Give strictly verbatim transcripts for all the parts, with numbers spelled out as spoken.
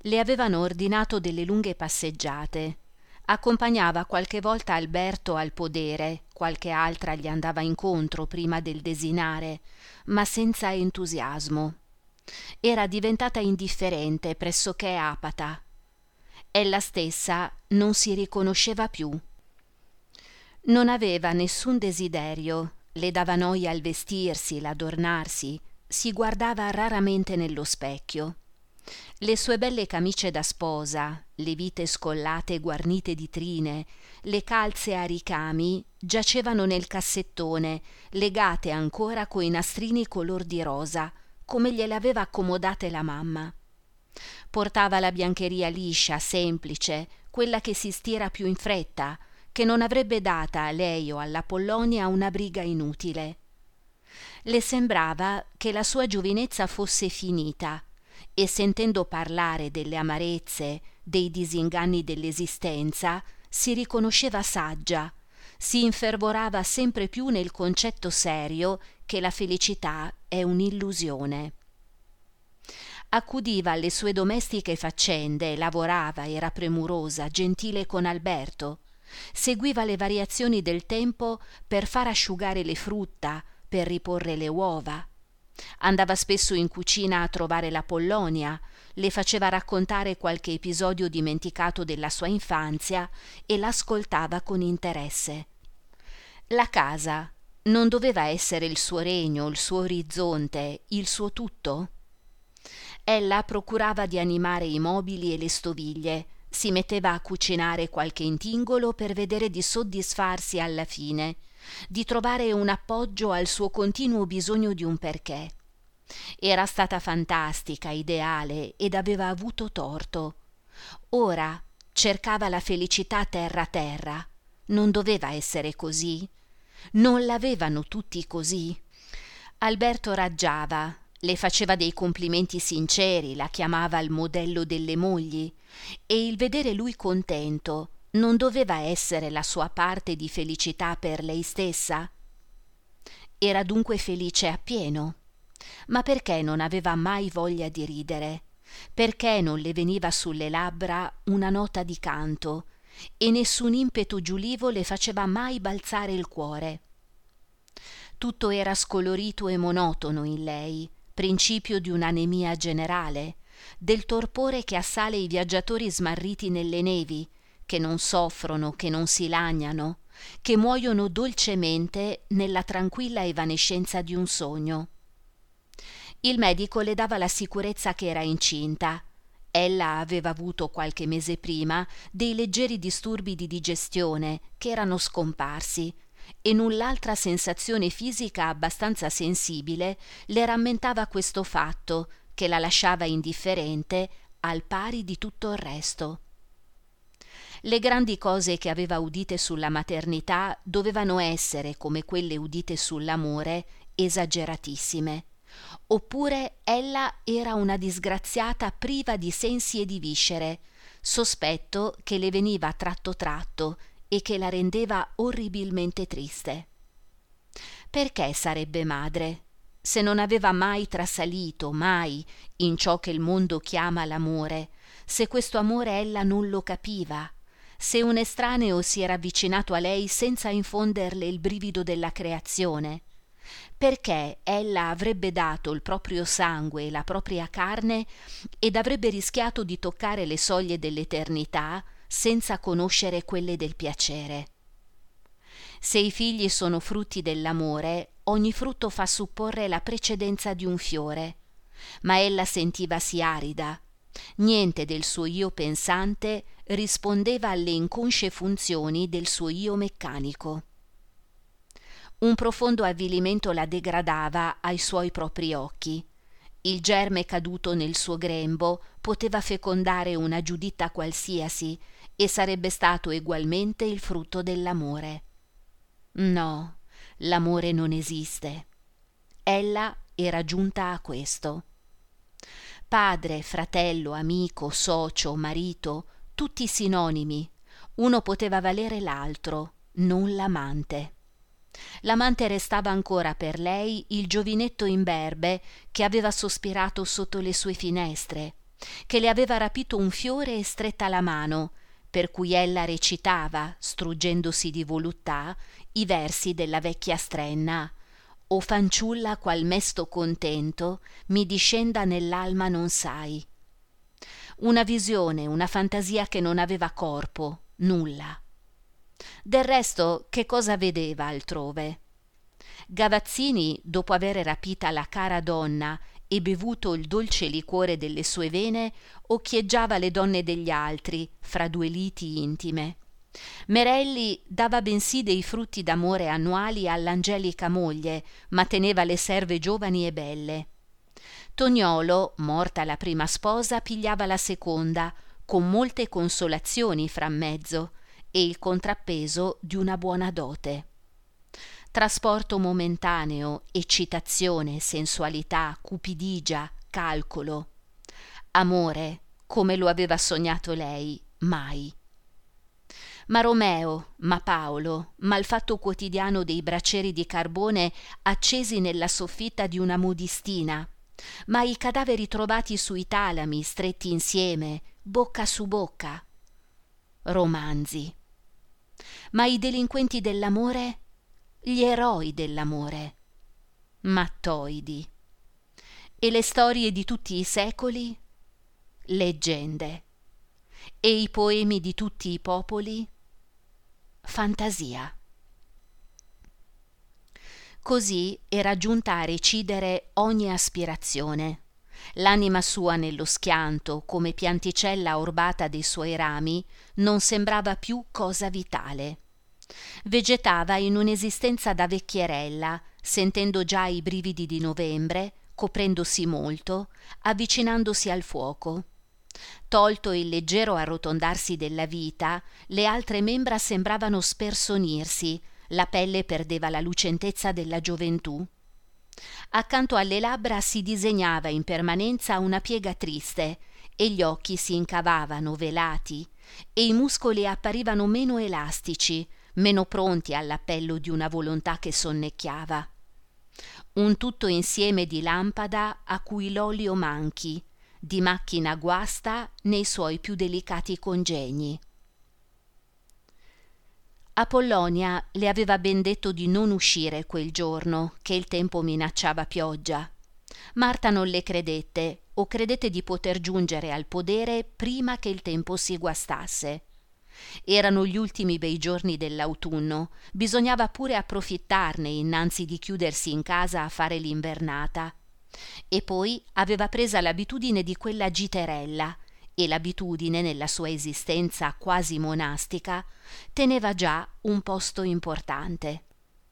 Le avevano ordinato delle lunghe passeggiate. Accompagnava qualche volta Alberto al podere, qualche altra gli andava incontro prima del desinare, ma senza entusiasmo. Era diventata indifferente, pressoché apata. Ella stessa non si riconosceva più. Non aveva nessun desiderio, le dava noia il vestirsi, l'adornarsi, si guardava raramente nello specchio. Le sue belle camicie da sposa, le vite scollate guarnite di trine, le calze a ricami giacevano nel cassettone, legate ancora coi nastrini color di rosa, come gliele aveva accomodate la mamma. Portava la biancheria liscia, semplice, quella che si stira più in fretta, che non avrebbe data a lei o alla Pollonia una briga inutile. Le sembrava che la sua giovinezza fosse finita, e sentendo parlare delle amarezze, dei disinganni dell'esistenza, si riconosceva saggia, si infervorava sempre più nel concetto serio che la felicità è un'illusione. Accudiva alle sue domestiche faccende, lavorava, era premurosa, gentile con Alberto, seguiva le variazioni del tempo per far asciugare le frutta, per riporre le uova. Andava spesso in cucina a trovare la Pollonia, le faceva raccontare qualche episodio dimenticato della sua infanzia e l'ascoltava con interesse. La casa non doveva essere il suo regno, il suo orizzonte, il suo tutto? Ella procurava di animare i mobili e le stoviglie, si metteva a cucinare qualche intingolo per vedere di soddisfarsi alla fine, di trovare un appoggio al suo continuo bisogno di un perché. Era stata fantastica, ideale, ed aveva avuto torto. Ora cercava la felicità terra terra. Non doveva essere così? Non l'avevano tutti così? Alberto raggiava, le faceva dei complimenti sinceri, la chiamava il modello delle mogli, e il vedere lui contento non doveva essere la sua parte di felicità per lei stessa? Era dunque felice appieno. Ma perché non aveva mai voglia di ridere? Perché non le veniva sulle labbra una nota di canto e nessun impeto giulivo le faceva mai balzare il cuore? Tutto era scolorito e monotono in lei, principio di un'anemia generale, del torpore che assale i viaggiatori smarriti nelle nevi, che non soffrono, che non si lagnano, che muoiono dolcemente nella tranquilla evanescenza di un sogno. Il medico le dava la sicurezza che era incinta. Ella aveva avuto qualche mese prima dei leggeri disturbi di digestione che erano scomparsi, e null'altra sensazione fisica abbastanza sensibile le rammentava questo fatto, che la lasciava indifferente al pari di tutto il resto. Le grandi cose che aveva udite sulla maternità dovevano essere, come quelle udite sull'amore, esageratissime. Oppure ella era una disgraziata priva di sensi e di viscere, sospetto che le veniva tratto tratto e che la rendeva orribilmente triste. Perché sarebbe madre, se non aveva mai trasalito, mai, in ciò che il mondo chiama l'amore, se questo amore ella non lo capiva, se un estraneo si era avvicinato a lei senza infonderle il brivido della creazione? Perché ella avrebbe dato il proprio sangue e la propria carne ed avrebbe rischiato di toccare le soglie dell'eternità senza conoscere quelle del piacere? Se i figli sono frutti dell'amore, ogni frutto fa supporre la precedenza di un fiore, ma ella sentivasi arida. Niente del suo io pensante rispondeva alle inconsce funzioni del suo io meccanico. Un profondo avvilimento la degradava ai suoi propri occhi. Il germe caduto nel suo grembo poteva fecondare una Giuditta qualsiasi e sarebbe stato egualmente il frutto dell'amore. No, l'amore non esiste. Ella era giunta a questo. Padre, fratello, amico, socio, marito, tutti sinonimi. Uno poteva valere l'altro, non l'amante. L'amante restava ancora per lei il giovinetto imberbe che aveva sospirato sotto le sue finestre, che le aveva rapito un fiore e stretta la mano, per cui ella recitava, struggendosi di voluttà, i versi della vecchia strenna: «O fanciulla qual mesto contento mi discenda nell'alma non sai». Una visione, una fantasia che non aveva corpo, nulla. Del resto, che cosa vedeva altrove? Gavazzini, dopo aver rapita la cara donna e bevuto il dolce liquore delle sue vene, occhieggiava le donne degli altri fra due liti intime. Merelli dava bensì dei frutti d'amore annuali all'angelica moglie, ma teneva le serve giovani e belle. Toniolo, morta la prima sposa, pigliava la seconda, con molte consolazioni fra mezzo, e il contrappeso di una buona dote. Trasporto momentaneo, eccitazione, sensualità, cupidigia, calcolo. Amore, come lo aveva sognato lei, mai. Ma Romeo, ma Paolo, ma il fatto quotidiano dei bracieri di carbone accesi nella soffitta di una modistina, ma i cadaveri trovati sui talami, stretti insieme, bocca su bocca. Romanzi. Ma i delinquenti dell'amore? Gli eroi dell'amore? Mattoidi. E le storie di tutti i secoli? Leggende. E i poemi di tutti i popoli? Fantasia. Così era giunta a recidere ogni aspirazione. L'anima sua nello schianto, come pianticella orbata dei suoi rami, non sembrava più cosa vitale. Vegetava in un'esistenza da vecchierella, sentendo già i brividi di novembre, coprendosi molto, avvicinandosi al fuoco. Tolto il leggero arrotondarsi della vita, le altre membra sembravano spersonirsi, la pelle perdeva la lucentezza della gioventù. Accanto alle labbra si disegnava in permanenza una piega triste e gli occhi si incavavano velati e i muscoli apparivano meno elastici, meno pronti all'appello di una volontà che sonnecchiava. Un tutto insieme di lampada a cui l'olio manchi, di macchina guasta nei suoi più delicati congegni. Apollonia le aveva ben detto di non uscire quel giorno, che il tempo minacciava pioggia. Marta non le credette, o credette di poter giungere al podere prima che il tempo si guastasse. Erano gli ultimi bei giorni dell'autunno, bisognava pure approfittarne innanzi di chiudersi in casa a fare l'invernata. E poi aveva presa l'abitudine di quella giterella, e l'abitudine, nella sua esistenza quasi monastica, teneva già un posto importante.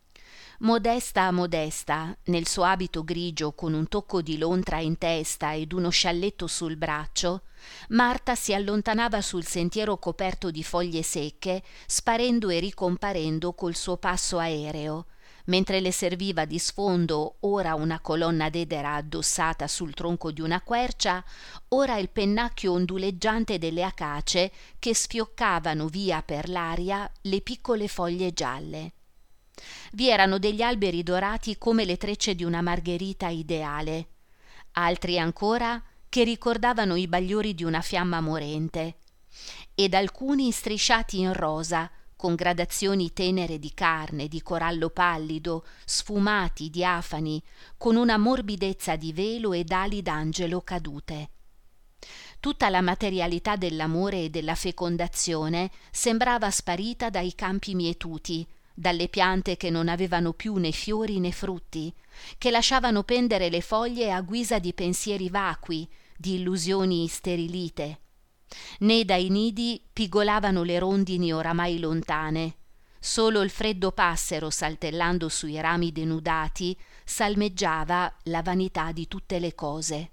Modesta modesta, nel suo abito grigio con un tocco di lontra in testa ed uno scialletto sul braccio, Marta si allontanava sul sentiero coperto di foglie secche, sparendo e ricomparendo col suo passo aereo, mentre le serviva di sfondo ora una colonna d'edera addossata sul tronco di una quercia, ora il pennacchio onduleggiante delle acace che sfioccavano via per l'aria le piccole foglie gialle. Vi erano degli alberi dorati come le trecce di una margherita ideale, altri ancora che ricordavano i bagliori di una fiamma morente, ed alcuni strisciati in rosa, con gradazioni tenere di carne, di corallo pallido, sfumati, diafani, con una morbidezza di velo ed ali d'angelo cadute. Tutta la materialità dell'amore e della fecondazione sembrava sparita dai campi mietuti, dalle piante che non avevano più né fiori né frutti, che lasciavano pendere le foglie a guisa di pensieri vacui, di illusioni sterilite. Né dai nidi pigolavano le rondini oramai lontane, solo il freddo passero saltellando sui rami denudati salmeggiava la vanità di tutte le cose.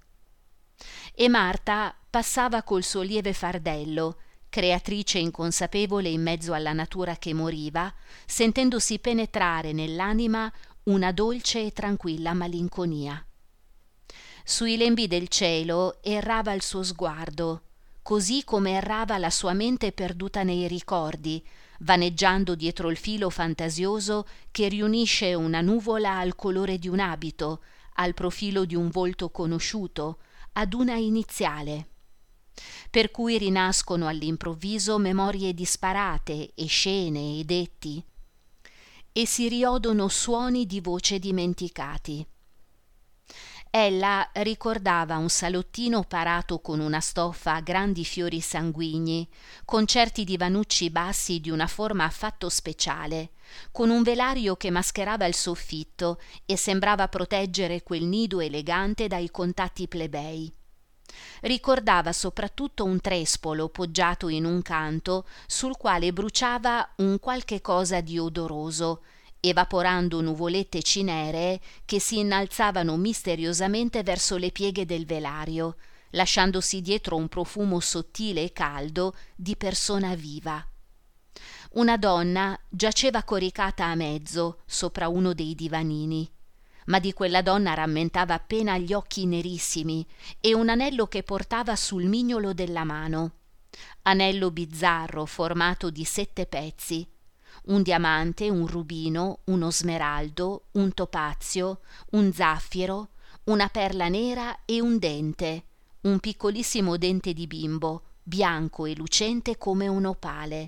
E Marta passava col suo lieve fardello, creatrice inconsapevole in mezzo alla natura che moriva, sentendosi penetrare nell'anima una dolce e tranquilla malinconia. Sui lembi del cielo errava il suo sguardo, così come errava la sua mente perduta nei ricordi, vaneggiando dietro il filo fantasioso che riunisce una nuvola al colore di un abito, al profilo di un volto conosciuto, ad una iniziale. per cui rinascono all'improvviso memorie disparate e scene e detti, e si riodono suoni di voce dimenticati. Ella ricordava un salottino parato con una stoffa a grandi fiori sanguigni, con certi divanucci bassi di una forma affatto speciale, con un velario che mascherava il soffitto e sembrava proteggere quel nido elegante dai contatti plebei. Ricordava soprattutto un trespolo poggiato in un canto sul quale bruciava un qualche cosa di odoroso, evaporando nuvolette cineree che si innalzavano misteriosamente verso le pieghe del velario, lasciandosi dietro un profumo sottile e caldo di persona viva. Una donna giaceva coricata a mezzo sopra uno dei divanini, ma di quella donna rammentava appena gli occhi nerissimi e un anello che portava sul mignolo della mano, anello bizzarro formato di sette pezzi, un diamante, un rubino, uno smeraldo, un topazio, un zaffiro, una perla nera e un dente, un piccolissimo dente di bimbo, bianco e lucente come un opale.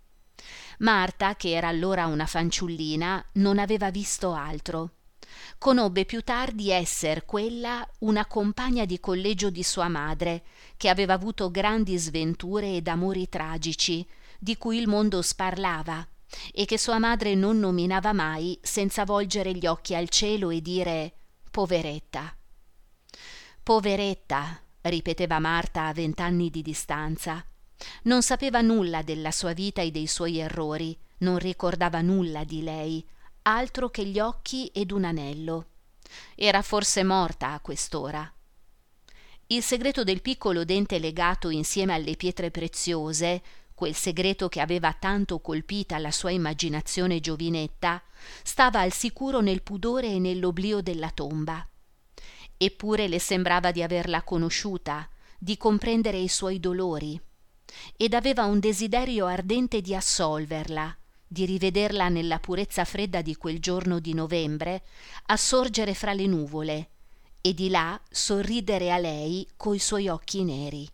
Marta, che era allora una fanciullina, non aveva visto altro. Conobbe più tardi esser quella una compagna di collegio di sua madre, che aveva avuto grandi sventure ed amori tragici, di cui il mondo sparlava, e che sua madre non nominava mai senza volgere gli occhi al cielo e dire «poveretta». «Poveretta», ripeteva Marta a vent'anni di distanza. Non sapeva nulla della sua vita e dei suoi errori, non ricordava nulla di lei, altro che gli occhi ed un anello. Era forse morta a quest'ora. Il segreto del piccolo dente legato insieme alle pietre preziose, quel segreto che aveva tanto colpita la sua immaginazione giovinetta, stava al sicuro nel pudore e nell'oblio della tomba. Eppure le sembrava di averla conosciuta, di comprendere i suoi dolori, ed aveva un desiderio ardente di assolverla, di rivederla nella purezza fredda di quel giorno di novembre, assorgere fra le nuvole, e di là sorridere a lei coi suoi occhi neri.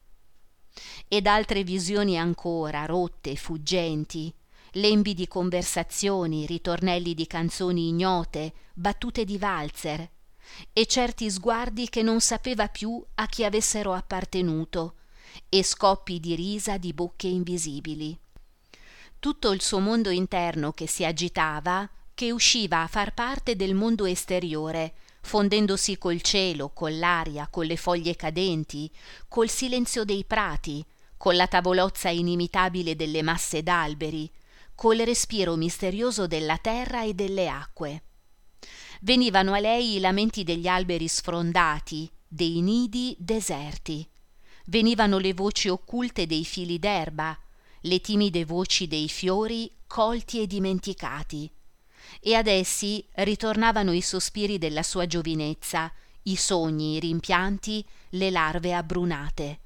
Ed altre visioni ancora, rotte, fuggenti, lembi di conversazioni, ritornelli di canzoni ignote, battute di valzer, e certi sguardi che non sapeva più a chi avessero appartenuto, e scoppi di risa di bocche invisibili. Tutto il suo mondo interno che si agitava, che usciva a far parte del mondo esteriore, fondendosi col cielo, con l'aria, con le foglie cadenti, col silenzio dei prati, con la tavolozza inimitabile delle masse d'alberi, col respiro misterioso della terra e delle acque. Venivano a lei i lamenti degli alberi sfrondati, dei nidi deserti. Venivano le voci occulte dei fili d'erba, le timide voci dei fiori colti e dimenticati. E ad essi ritornavano i sospiri della sua giovinezza, i sogni, i rimpianti, le larve abbrunate.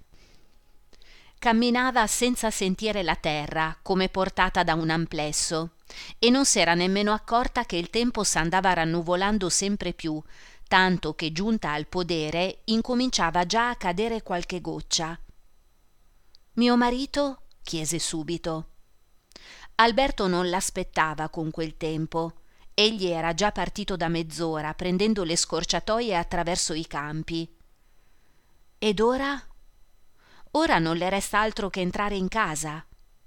Camminava senza sentire la terra, come portata da un amplesso, e non s'era nemmeno accorta che il tempo s'andava rannuvolando sempre più, tanto che giunta al podere incominciava già a cadere qualche goccia. «Mio marito?» chiese subito. Alberto non l'aspettava con quel tempo. Egli era già partito da mezz'ora, prendendo le scorciatoie attraverso i campi. «Ed ora?» «Ora non le resta altro che entrare in casa».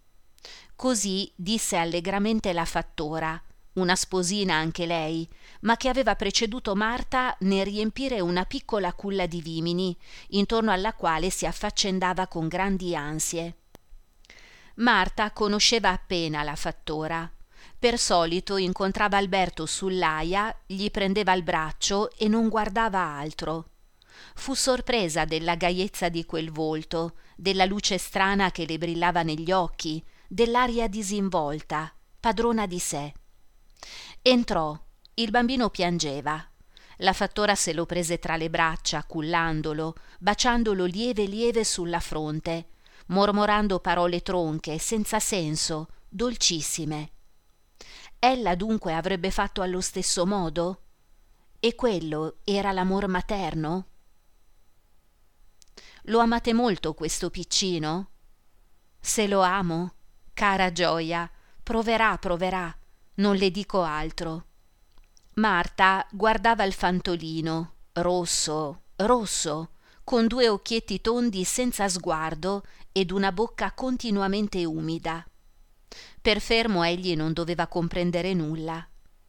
Così disse allegramente la fattora, una sposina anche lei, ma che aveva preceduto Marta nel riempire una piccola culla di vimini, intorno alla quale si affaccendava con grandi ansie. Marta conosceva appena la fattora. Per solito incontrava Alberto sull'aia, gli prendeva il braccio e non guardava altro. Fu sorpresa della gaiezza di quel volto, della luce strana che le brillava negli occhi, dell'aria disinvolta, padrona di sé. Entrò, il bambino piangeva. La fattora se lo prese tra le braccia, cullandolo, baciandolo lieve lieve sulla fronte, mormorando parole tronche, senza senso, dolcissime. Ella dunque avrebbe fatto allo stesso modo? E quello era l'amor materno? Lo amate molto questo piccino? Se lo amo, cara Gioia, proverà, proverà, non le dico altro. Marta guardava il fantolino, rosso, rosso, con due occhietti tondi senza sguardo ed una bocca continuamente umida. Per fermo egli non doveva comprendere nulla.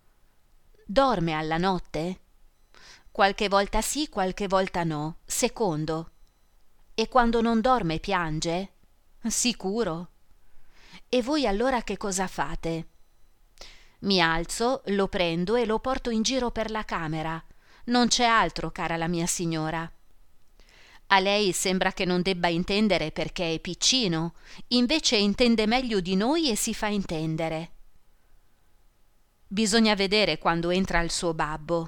Dorme alla notte? Qualche volta sì, qualche volta no, secondo. E quando non dorme piange? Sicuro. E voi allora che cosa fate? Mi alzo, lo prendo e lo porto in giro per la camera. Non c'è altro, cara la mia signora. A lei sembra che non debba intendere perché è piccino, invece intende meglio di noi e si fa intendere. Bisogna vedere quando entra il suo babbo.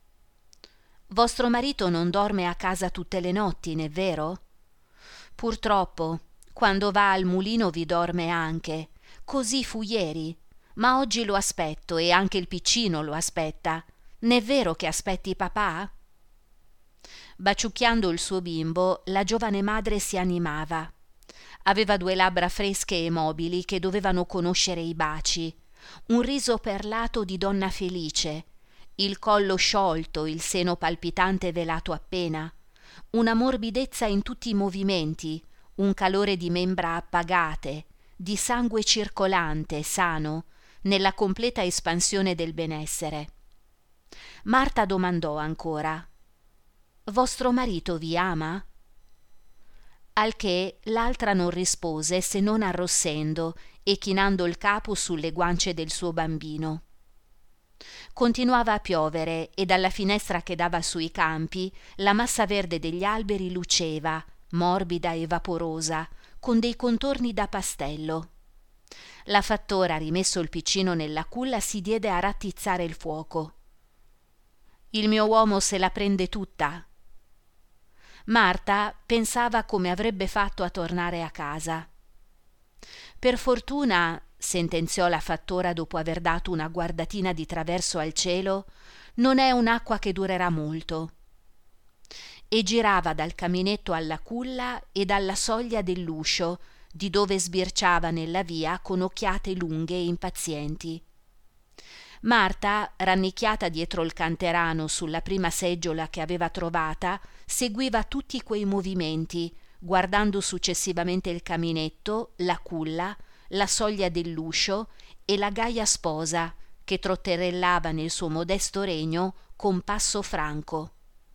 Vostro marito non dorme a casa tutte le notti, n'è vero? Purtroppo, quando va al mulino vi dorme anche. Così fu ieri, ma oggi lo aspetto e anche il piccino lo aspetta. N'è vero che aspetti papà? Baciucchiando il suo bimbo, la giovane madre si animava. Aveva due labbra fresche e mobili che dovevano conoscere i baci, un riso perlato di donna felice, il collo sciolto, il seno palpitante velato appena, una morbidezza in tutti i movimenti, un calore di membra appagate, di sangue circolante, sano, nella completa espansione del benessere. Marta domandò ancora: «Vostro marito vi ama?» Al che l'altra non rispose se non arrossendo e chinando il capo sulle guance del suo bambino. Continuava a piovere e dalla finestra che dava sui campi la massa verde degli alberi luceva, morbida e vaporosa, con dei contorni da pastello. La fattora, rimesso il piccino nella culla, si diede a rattizzare il fuoco. «Il mio uomo se la prende tutta». Marta pensava come avrebbe fatto a tornare a casa. «Per fortuna», sentenziò la fattora dopo aver dato una guardatina di traverso al cielo, «non è un'acqua che durerà molto». E girava dal caminetto alla culla e dalla soglia dell'uscio, di dove sbirciava nella via con occhiate lunghe e impazienti. Marta, rannicchiata dietro il canterano sulla prima seggiola che aveva trovata, seguiva tutti quei movimenti, guardando successivamente il caminetto, la culla, la soglia dell'uscio e la gaia sposa che trotterellava nel suo modesto regno con passo franco.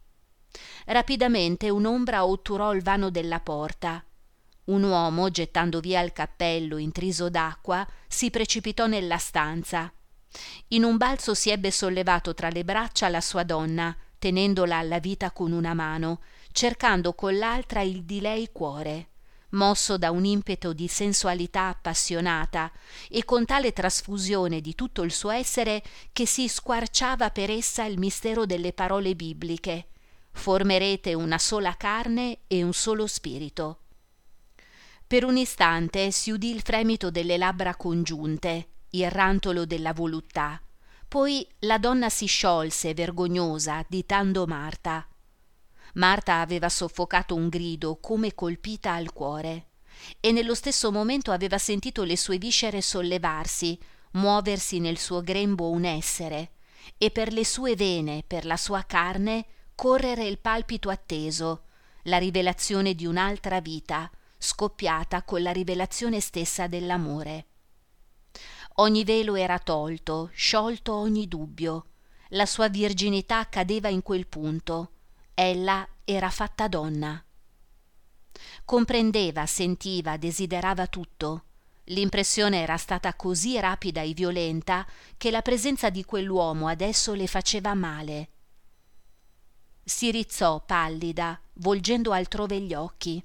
Rapidamente un'ombra otturò il vano della porta. Un uomo, gettando via il cappello intriso d'acqua, si precipitò nella stanza. In un balzo si ebbe sollevato tra le braccia la sua donna, tenendola alla vita con una mano, cercando con l'altra il di lei cuore, mosso da un impeto di sensualità appassionata e con tale trasfusione di tutto il suo essere che si squarciava per essa il mistero delle parole bibliche: «Formerete una sola carne e un solo spirito». Per un istante si udì il fremito delle labbra congiunte, il rantolo della voluttà. Poi la donna si sciolse vergognosa, ditando Marta. Marta aveva soffocato un grido come colpita al cuore e nello stesso momento aveva sentito le sue viscere sollevarsi, muoversi nel suo grembo un essere, e per le sue vene, per la sua carne, correre il palpito atteso, la rivelazione di un'altra vita, scoppiata con la rivelazione stessa dell'amore. Ogni velo era tolto, sciolto ogni dubbio. La sua virginità cadeva in quel punto. Ella era fatta donna. Comprendeva, sentiva, desiderava tutto. L'impressione era stata così rapida e violenta che la presenza di quell'uomo adesso le faceva male. Si rizzò pallida, volgendo altrove gli occhi.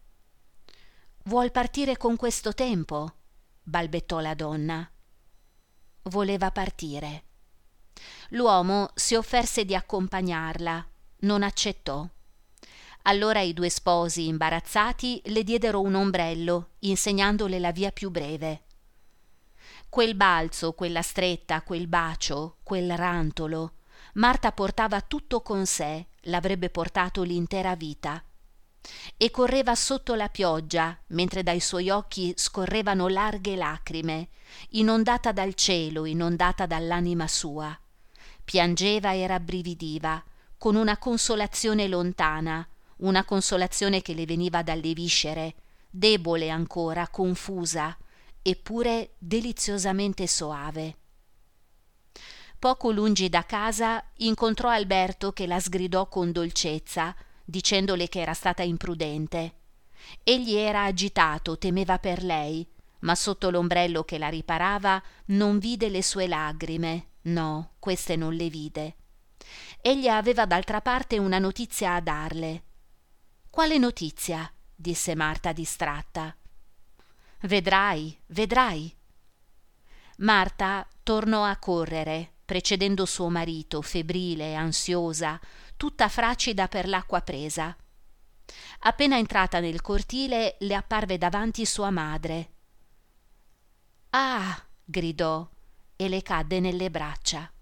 «Vuol partire con questo tempo?» balbettò la donna. Voleva partire. L'uomo si offerse di accompagnarla, non accettò. Allora i due sposi, imbarazzati, le diedero un ombrello, insegnandole la via più breve. Quel balzo, quella stretta, quel bacio, quel rantolo, Marta portava tutto con sé, l'avrebbe portato l'intera vita. e correva sotto la pioggia mentre dai suoi occhi scorrevano larghe lacrime, inondata dal cielo, inondata dall'anima sua. Piangeva e rabbrividiva con una consolazione lontana, una consolazione che le veniva dalle viscere, debole ancora, confusa, eppure deliziosamente soave. Poco lungi da casa incontrò Alberto che la sgridò con dolcezza, dicendole che era stata imprudente. Egli era agitato, temeva per lei, ma sotto l'ombrello che la riparava non vide le sue lagrime, no, queste non le vide. Egli aveva d'altra parte una notizia a darle. «Quale notizia?» disse Marta distratta. «Vedrai, vedrai». Marta tornò a correre, precedendo suo marito, febbrile, ansiosa, tutta fracida per l'acqua presa. Appena entrata nel cortile le apparve davanti sua madre. «Ah!» gridò e le cadde nelle braccia.